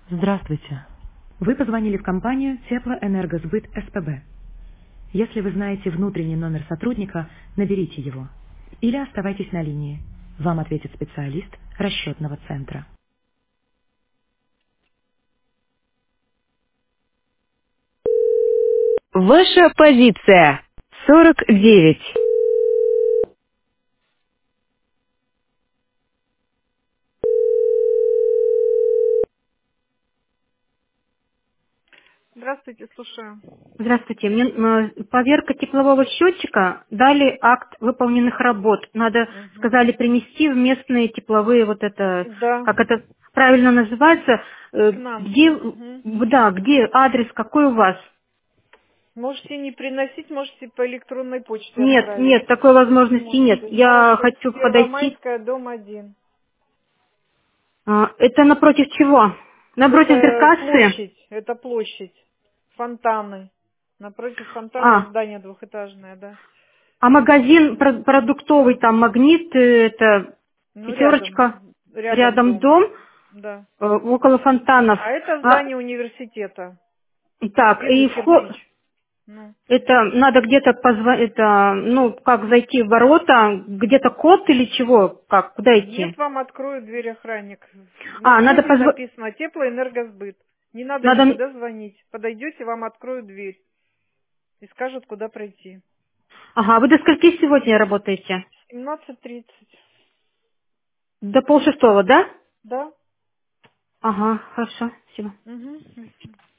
Здравствуйте. Вы позвонили в компанию Теплоэнергосбыт СПБ. Если вы знаете внутренний номер сотрудника, наберите его. Или оставайтесь на линии. Вам ответит специалист расчетного центра. Ваша позиция 49. Здравствуйте, слушаю. Здравствуйте. Мне поверка теплового счетчика, дали акт выполненных работ. Надо, Мгм. сказали, принести в местные тепловые, вот это, Да, как это правильно называется, к нам. где, Мгм. да, где адрес, какой у вас? Можете не приносить, можете по электронной почте Нет, отправить. нет, такой возможности нет. Можете. Я Хорошо. хочу подойти. Первомайская, дом 1. Это напротив чего? Напротив Это зеркассы? площадь. Это площадь. Фонтаны. Напротив фонтана А, здание двухэтажное, да. а магазин продуктовый, там магнит, это Ну, рядом. пятерочка, Рядом рядом дом. дом, Да. около фонтанов. А это А, здание университета. так, Вижу и кирпич. Ну. это надо где-то позвонить, это, ну, как зайти в ворота, где-то код или чего, как, куда Нет, идти? вам откроет дверь охранник. На А, надо входе написано «Теплоэнергосбыт». Не надо надо, никуда звонить. Подойдете, вам откроют дверь и скажут, куда пройти. ага, вы до скольки сегодня работаете? 17:30. До полшестого, да? Да? Ага, хорошо, спасибо. Угу.